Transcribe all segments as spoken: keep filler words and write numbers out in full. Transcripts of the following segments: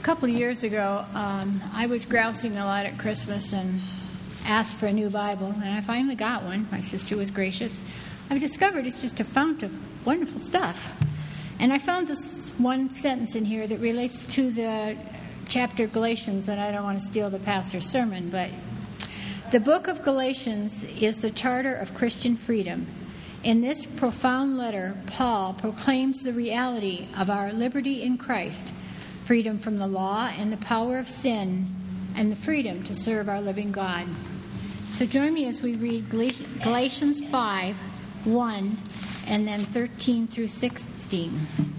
A couple of years ago, um, I was grousing a lot at Christmas and asked for a new Bible, and I finally got one. My sister was gracious. I've discovered it's just a fount of wonderful stuff. And I found this one sentence in here that relates to the chapter of Galatians, and I don't want to steal the pastor's sermon, but the book of Galatians is the charter of Christian freedom. In this profound letter, Paul proclaims the reality of our liberty in Christ, freedom from the law and the power of sin, and the freedom to serve our living God. So join me as we read Galatians five, one, and then thirteen through sixteen.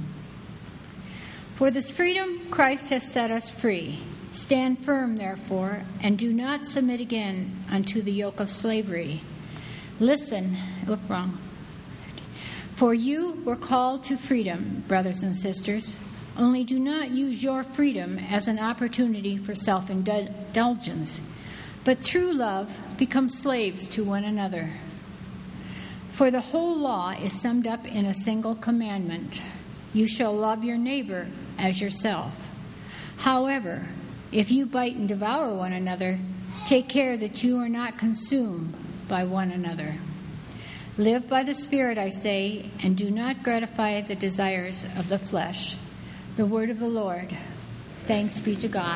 For this freedom Christ has set us free. Stand firm, therefore, and do not submit again unto the yoke of slavery. Listen, look wrong. For you were called to freedom, brothers and sisters. Only do not use your freedom as an opportunity for self-indulgence, but through love become slaves to one another. For the whole law is summed up in a single commandment: you shall love your neighbor as yourself. However, if you bite and devour one another, take care that you are not consumed by one another. Live by the Spirit, I say, and do not gratify the desires of the flesh. The word of the Lord. Thanks be to God.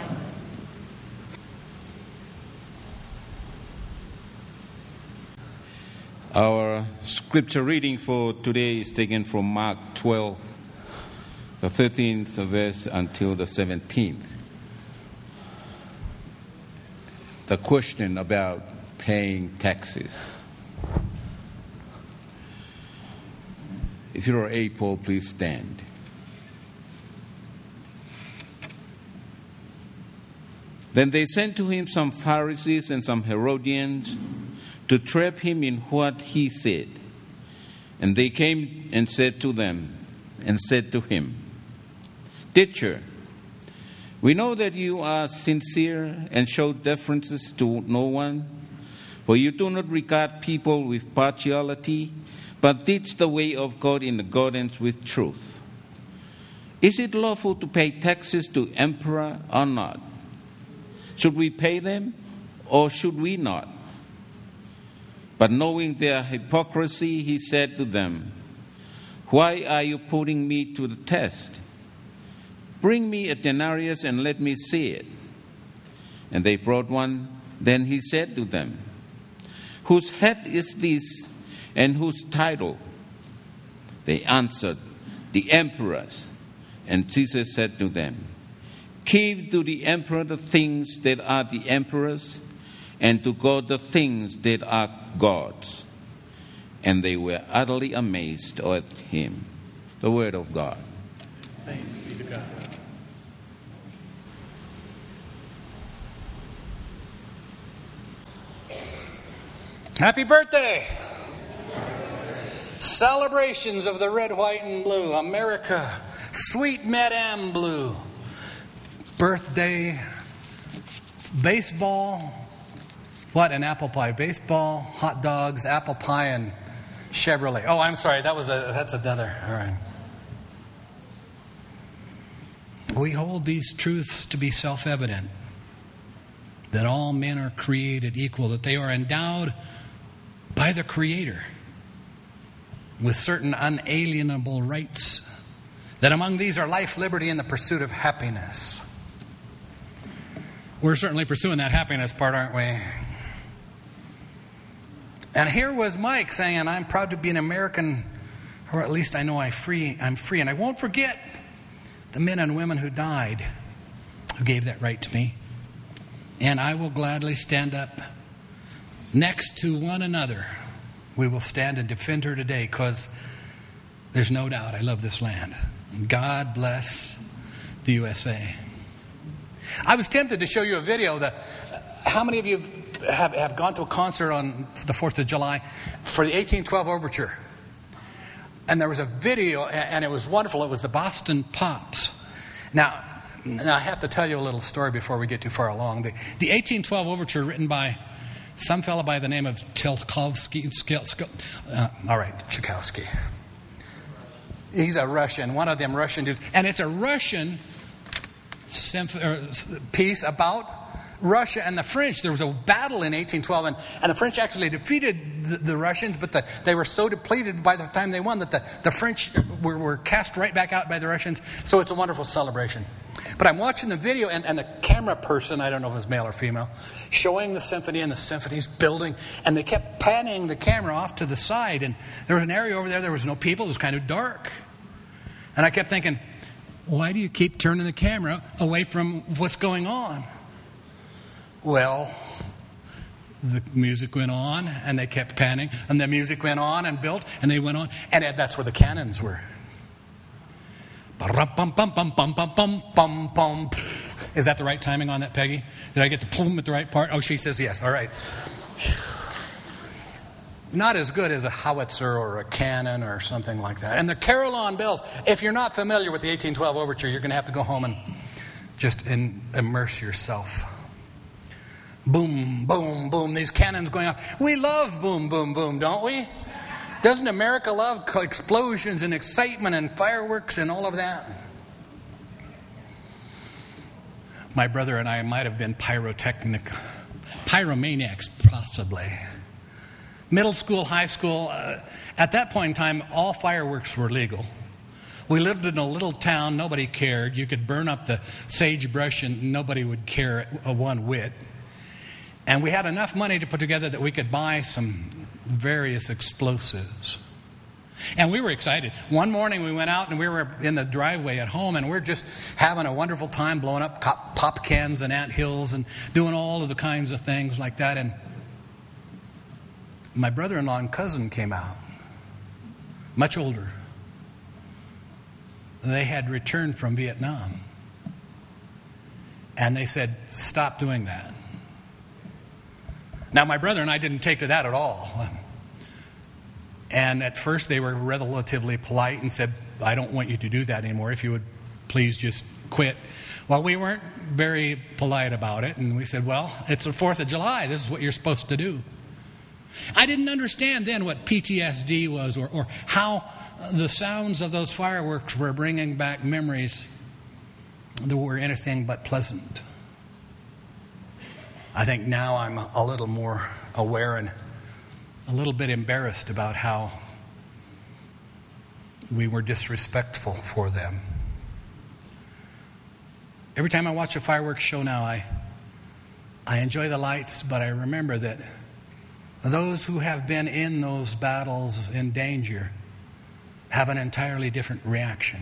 Our scripture reading for today is taken from Mark twelve, the thirteenth verse until the seventeenth. The question about paying taxes. If you are able, please stand. Then they sent to him some Pharisees and some Herodians to trap him in what he said. And they came and said to them, and said to him, Teacher, we know that you are sincere and show deferences to no one, for you do not regard people with partiality, but teach the way of God in accordance with truth. Is it lawful to pay taxes to emperor or not? Should we pay them or should we not? But knowing their hypocrisy, he said to them, Why are you putting me to the test? Bring me a denarius and let me see it. And they brought one. Then he said to them, Whose head is this and whose title? They answered, The emperor's. And Jesus said to them, Give to the emperor the things that are the emperor's, and to God the things that are God's. And they were utterly amazed at him. The word of God. Thanks be to God. Happy birthday! Celebrations of the red, white, and blue. America, sweet Madame Blue. Birthday, baseball, what, and apple pie. Baseball, hot dogs, apple pie, and Chevrolet. Oh, I'm sorry, that was a, that's another. All right. We hold these truths to be self-evident, that all men are created equal, that they are endowed by the Creator with certain unalienable rights, that among these are life, liberty, and the pursuit of happiness. We're certainly pursuing that happiness part, aren't we? And here was Mike saying, I'm proud to be an American, or at least I know I'm free, I'm free. And I won't forget the men and women who died, who gave that right to me. And I will gladly stand up next to one another. We will stand and defend her today, because there's no doubt I love this land. God bless the U S A. I was tempted to show you a video that, how many of you have, have gone to a concert on the fourth of July for the eighteen twelve Overture? And there was a video, and it was wonderful. It was the Boston Pops. Now, now I have to tell you a little story before we get too far along. The, the eighteen twelve Overture, written by some fellow by the name of Tchaikovsky. Uh, all right, Tchaikovsky. He's a Russian, one of them Russian dudes. And it's a Russian symph- or piece about Russia and the French. There was a battle in eighteen twelve, and, and the French actually defeated the, the Russians, but the, they were so depleted by the time they won that the, the French were, were cast right back out by the Russians. So it's a wonderful celebration. But I'm watching the video, and, and the camera person, I don't know if it was male or female, showing the symphony, and the symphony's building, and they kept panning the camera off to the side, and there was an area over there, there was no people, it was kind of dark. And I kept thinking, why do you keep turning the camera away from what's going on? Well, the music went on, and they kept panning, and the music went on and built, and they went on, and that's where the cannons were. Is that the right timing on that, Peggy? Did I get the plum at the right part? Oh, she says yes. All right. Not as good as a howitzer or a cannon or something like that. And the carillon bells, if you're not familiar with the eighteen twelve overture, you're going to have to go home and just in, immerse yourself. Boom, boom, boom, these cannons going off. We love boom, boom, boom, don't we? Doesn't America love explosions and excitement and fireworks and all of that? My brother and I might have been pyrotechnic, pyromaniacs, possibly. Middle school, high school, uh, at that point in time, all fireworks were legal. We lived in a little town, nobody cared. You could burn up the sagebrush and nobody would care a one whit. And we had enough money to put together that we could buy some various explosives. And we were excited. One morning we went out and we were in the driveway at home, and we we're just having a wonderful time blowing up pop cans and ant hills and doing all of the kinds of things like that. And my brother-in-law and cousin came out, much older. They had returned from Vietnam. And they said, stop doing that. Now, my brother and I didn't take to that at all. And at first they were relatively polite and said, I don't want you to do that anymore. If you would please just quit. Well, we weren't very polite about it. And we said, well, it's the fourth of July. This is what you're supposed to do. I didn't understand then what P T S D was, or, or how the sounds of those fireworks were bringing back memories that were anything but pleasant. I think now I'm a little more aware and a little bit embarrassed about how we were disrespectful for them. Every time I watch a fireworks show now, I, I enjoy the lights, but I remember that those who have been in those battles in danger have an entirely different reaction.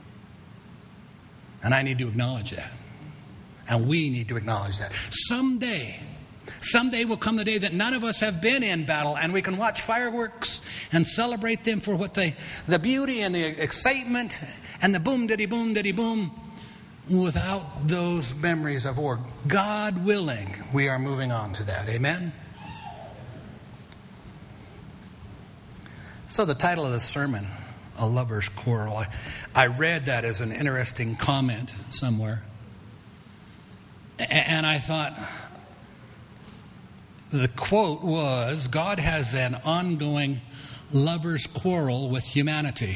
And I need to acknowledge that. And we need to acknowledge that. Someday, someday will come the day that none of us have been in battle, and we can watch fireworks and celebrate them for what they, the beauty and the excitement and the boom, diddy, boom, diddy, boom, without those memories of war. God willing, we are moving on to that. Amen? So the title of the sermon, A Lover's Quarrel. I, I read that as an interesting comment somewhere. And I thought, the quote was, God has an ongoing lover's quarrel with humanity.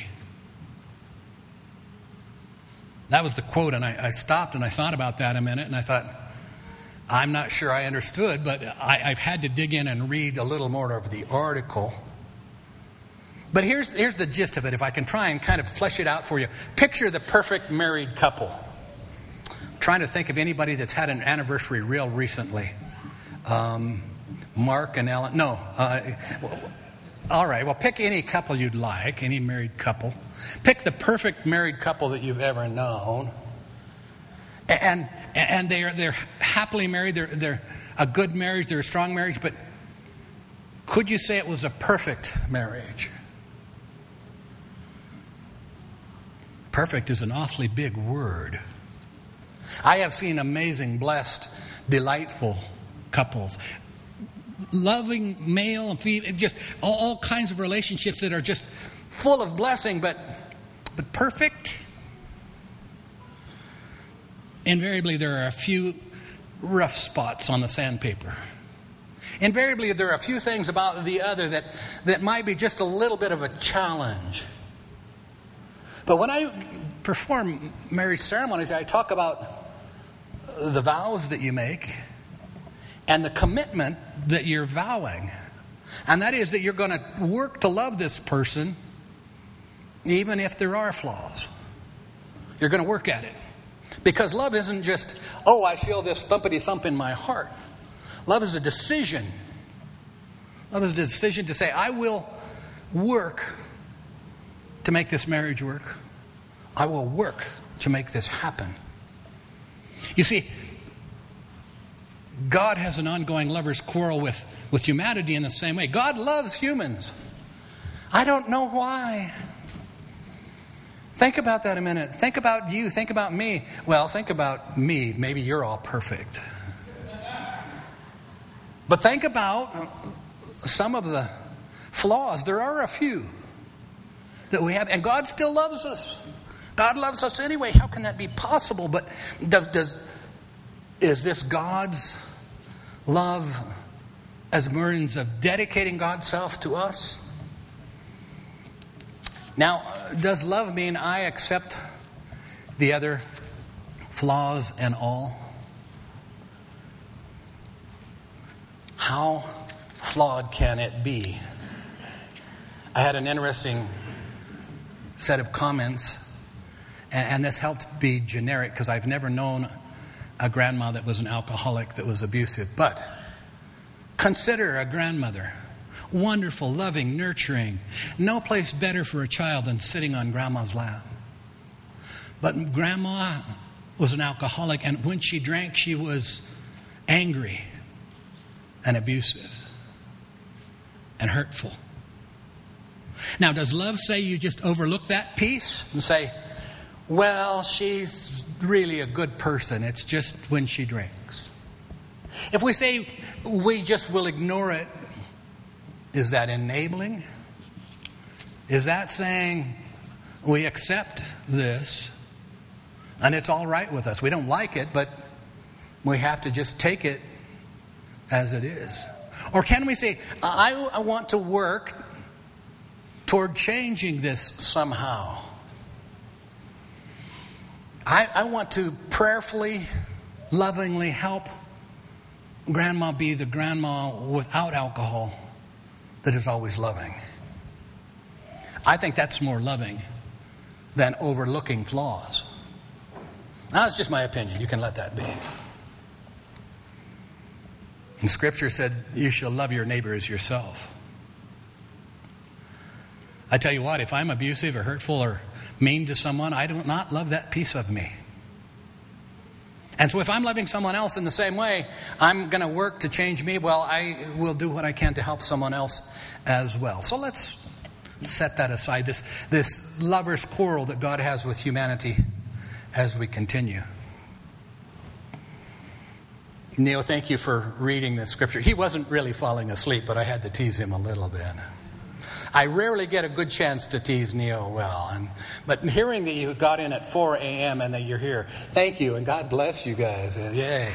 That was the quote, and I, I stopped and I thought about that a minute, and I thought, I'm not sure I understood, but I, I've had to dig in and read a little more of the article. But here's, here's the gist of it, if I can try and kind of flesh it out for you. Picture the perfect married couple. Trying to think of anybody that's had an anniversary real recently. Um, Mark and Ellen. No. Uh, all right. Well, pick any couple you'd like, any married couple. Pick the perfect married couple that you've ever known. And and they're they're happily married. They're they're a good marriage. They're a strong marriage. But could you say it was a perfect marriage? Perfect is an awfully big word. I have seen amazing, blessed, delightful couples. Loving male and female, just all, all kinds of relationships that are just full of blessing, but but perfect. Invariably, there are a few rough spots on the sandpaper. Invariably, there are a few things about the other that, that might be just a little bit of a challenge. But when I perform marriage ceremonies, I talk about the vows that you make and the commitment that you're vowing. And that is that you're going to work to love this person even if there are flaws. You're going to work at it. Because love isn't just, oh, I feel this thumpity thump in my heart. Love is a decision. Love is a decision to say, I will work to make this marriage work. I will work to make this happen. You see, God has an ongoing lover's quarrel with, with humanity in the same way. God loves humans. I don't know why. Think about that a minute. Think about you. Think about me. Well, think about me. Maybe you're all perfect. But think about some of the flaws. There are a few that we have. And God still loves us. God loves us anyway. How can that be possible? But does, does is this God's love as means of dedicating God's self to us? Now, does love mean I accept the other flaws and all? How flawed can it be? I had an interesting set of comments, and this helped be generic because I've never known a grandma that was an alcoholic that was abusive. But consider a grandmother. Wonderful, loving, nurturing. No place better for a child than sitting on grandma's lap. But grandma was an alcoholic, and when she drank, she was angry and abusive and hurtful. Now, does love say you just overlook that piece and say, well, she's really a good person. It's just when she drinks. If we say we just will ignore it, is that enabling? Is that saying we accept this and it's all right with us? We don't like it, but we have to just take it as it is. Or can we say, I, I want to work toward changing this somehow. I, I want to prayerfully, lovingly help grandma be the grandma without alcohol that is always loving. I think that's more loving than overlooking flaws. Now, that's just my opinion. You can let that be. And Scripture said, you shall love your neighbor as yourself. I tell you what, if I'm abusive or hurtful or mean to someone, I do not love that piece of me. And so if I'm loving someone else in the same way, I'm going to work to change me. Well, I will do what I can to help someone else as well. So let's set that aside, this, this lover's quarrel that God has with humanity as we continue. Neil, thank you for reading the Scripture. He wasn't really falling asleep, but I had to tease him a little bit. I rarely get a good chance to tease Neil well. And, but hearing that you got in at four a.m. and that you're here, thank you, and God bless you guys. Yay.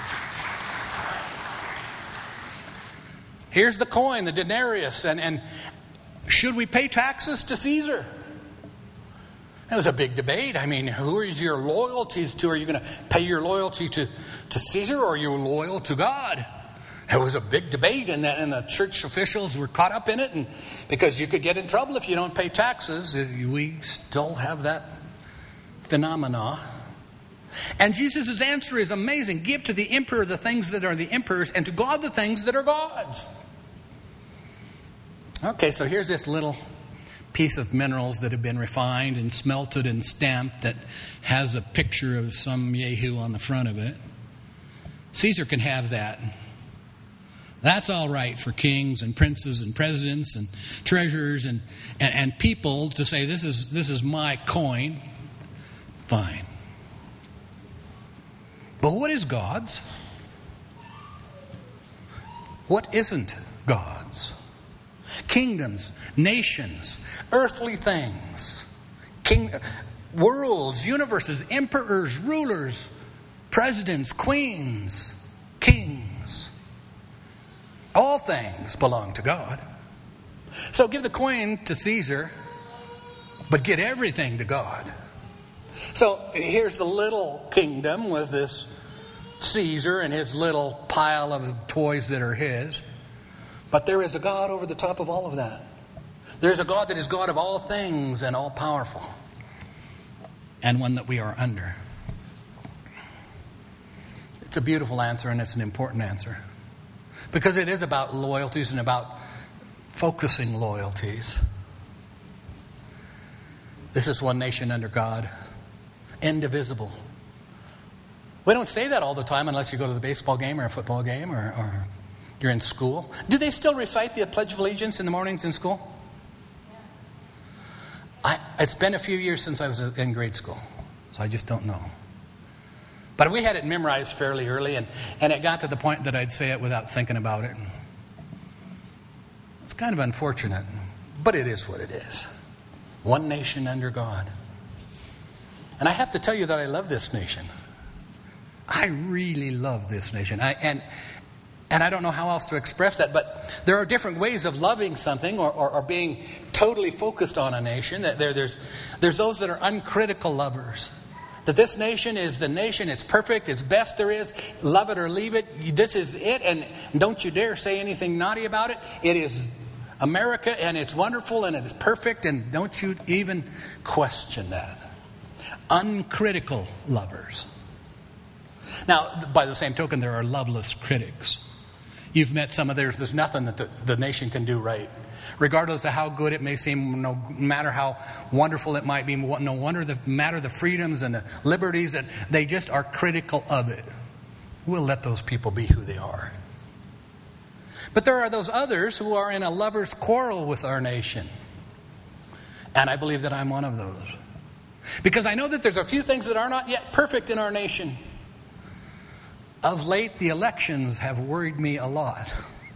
Here's the coin, the denarius. And, and should we pay taxes to Caesar? It was a big debate. I mean, who are your loyalties to? Are you going to pay your loyalty to, to Caesar, or are you loyal to God? It was a big debate, and the, and the church officials were caught up in it, and because you could get in trouble if you don't pay taxes. We still have that phenomena. And Jesus' answer is amazing. Give to the emperor the things that are the emperor's, and to God the things that are God's. Okay, so here's this little piece of minerals that have been refined and smelted and stamped that has a picture of some Yehu on the front of it. Caesar can have that. That's all right for kings and princes and presidents and treasurers and, and, and people to say, this is, this is my coin. Fine. But what is God's? What isn't God's? Kingdoms, nations, earthly things, king, worlds, universes, emperors, rulers, presidents, queens, kings. All things belong to God. So give the coin to Caesar, but get everything to God. So here's the little kingdom with this Caesar and his little pile of toys that are his. But there is a God over the top of all of that. There's a God that is God of all things and all powerful. And one that we are under. It's a beautiful answer, and it's an important answer. Because it is about loyalties and about focusing loyalties. This is one nation under God. Indivisible. We don't say that all the time unless you go to the baseball game or a football game or, or you're in school. Do they still recite the Pledge of Allegiance in the mornings in school? I, it's been a few years since I was in grade school, so I just don't know. But we had it memorized fairly early, and, and it got to the point that I'd say it without thinking about it. It's kind of unfortunate, but it is what it is. One nation under God. And I have to tell you that I love this nation. I really love this nation. I, and and I don't know how else to express that, but there are different ways of loving something or, or, or being totally focused on a nation. There, there's, there's those that are uncritical lovers. That this nation is the nation, it's perfect, it's best there is. Love it or leave it. This is it, and don't you dare say anything naughty about it. It is America, and it's wonderful, and it is perfect, and don't you even question that. Uncritical lovers. Now, by the same token, there are loveless critics. You've met some of theirs. There's nothing that the, the nation can do right. Regardless of how good it may seem, no matter how wonderful it might be, no wonder the matter the freedoms and the liberties, that they just are critical of it. We'll let those people be who they are. But there are those others who are in a lover's quarrel with our nation. And I believe that I'm one of those. Because I know that there's a few things that are not yet perfect in our nation. Of late, the elections have worried me a lot.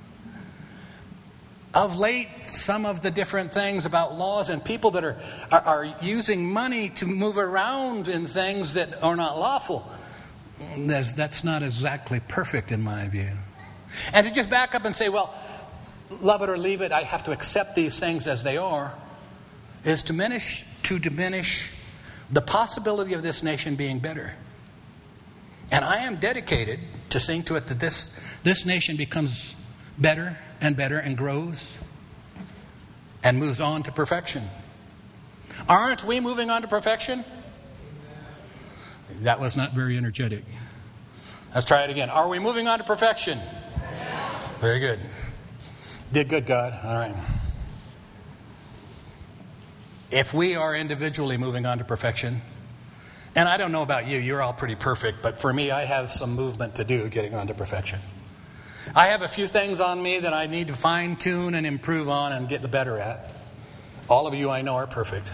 Of late, some of the different things about laws and people that are, are, are using money to move around in things that are not lawful. There's, that's not exactly perfect in my view. And to just back up and say, well, love it or leave it, I have to accept these things as they are, is to diminish, to diminish the possibility of this nation being better. And I am dedicated to seeing to it that this, this nation becomes better and better and grows and moves on to perfection. Aren't we moving on to perfection? That was not very energetic. Let's try it again. Are we moving on to perfection? Very good. Did good, God. All right. If we are individually moving on to perfection, and I don't know about you, you're all pretty perfect, but for me, I have some movement to do getting on to perfection. I have a few things on me that I need to fine-tune and improve on and get better at. All of you I know are perfect.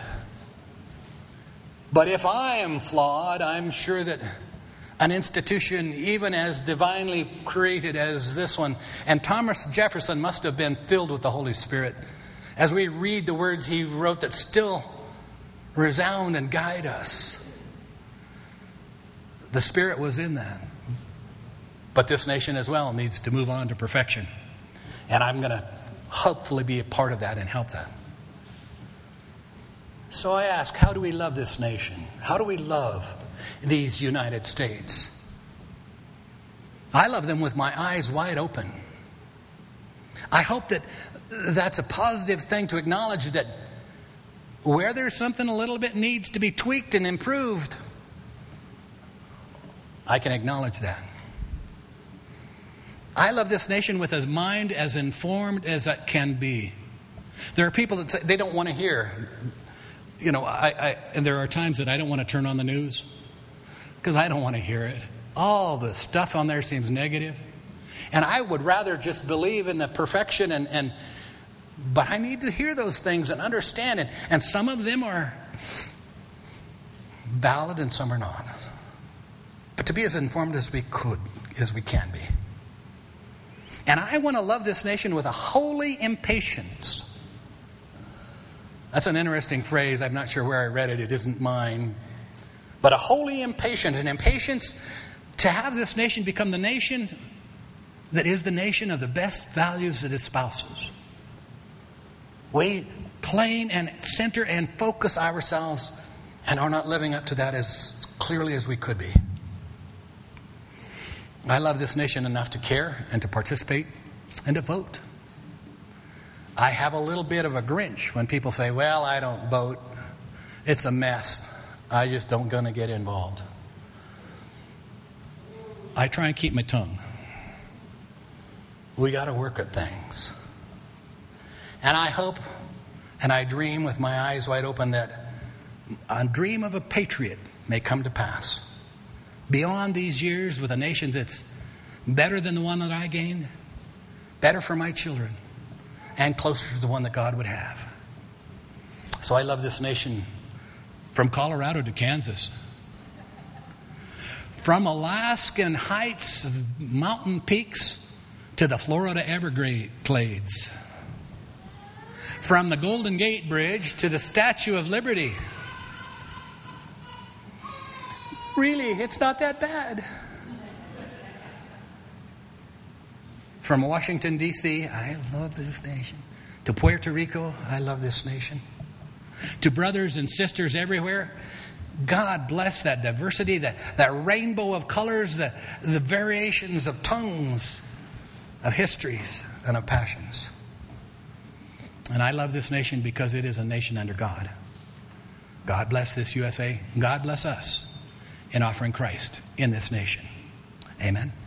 But if I am flawed, I'm sure that an institution even as divinely created as this one, and Thomas Jefferson must have been filled with the Holy Spirit, as we read the words he wrote that still resound and guide us. The Spirit was in that. But this nation as well needs to move on to perfection. And I'm going to hopefully be a part of that and help that. So I ask, how do we love this nation? How do we love these United States? I love them with my eyes wide open. I hope that that's a positive thing to acknowledge, that where there's something a little bit needs to be tweaked and improved, I can acknowledge that. I love this nation with a mind as informed as it can be. There are people that say they don't want to hear. You know, I, I and there are times that I don't want to turn on the news because I don't want to hear it. All the stuff on there seems negative. And I would rather just believe in the perfection and, and but I need to hear those things and understand it. And some of them are valid and some are not. But to be as informed as we could, as we can be. And I want to love this nation with a holy impatience. That's an interesting phrase. I'm not sure where I read it. It isn't mine. But a holy impatience, an impatience to have this nation become the nation that is the nation of the best values it espouses. We claim and center and focus ourselves and are not living up to that as clearly as we could be. I love this nation enough to care and to participate and to vote. I have a little bit of a Grinch when people say, well, I don't vote. It's a mess. I just don't going to get involved. I try and keep my tongue. We got to work at things. And I hope and I dream with my eyes wide open that a dream of a patriot may come to pass. Beyond these years with a nation that's better than the one that I gained, better for my children, and closer to the one that God would have. So I love this nation from Colorado to Kansas. From Alaskan heights of mountain peaks to the Florida Everglades. From the Golden Gate Bridge to the Statue of Liberty. Really, it's not that bad. From Washington, D C, I love this nation. To Puerto Rico, I love this nation. To brothers and sisters everywhere, God bless that diversity, that, that rainbow of colors, the, the variations of tongues, of histories, and of passions. And I love this nation because it is a nation under God. God bless this U S A. God bless us in offering Christ in this nation. Amen.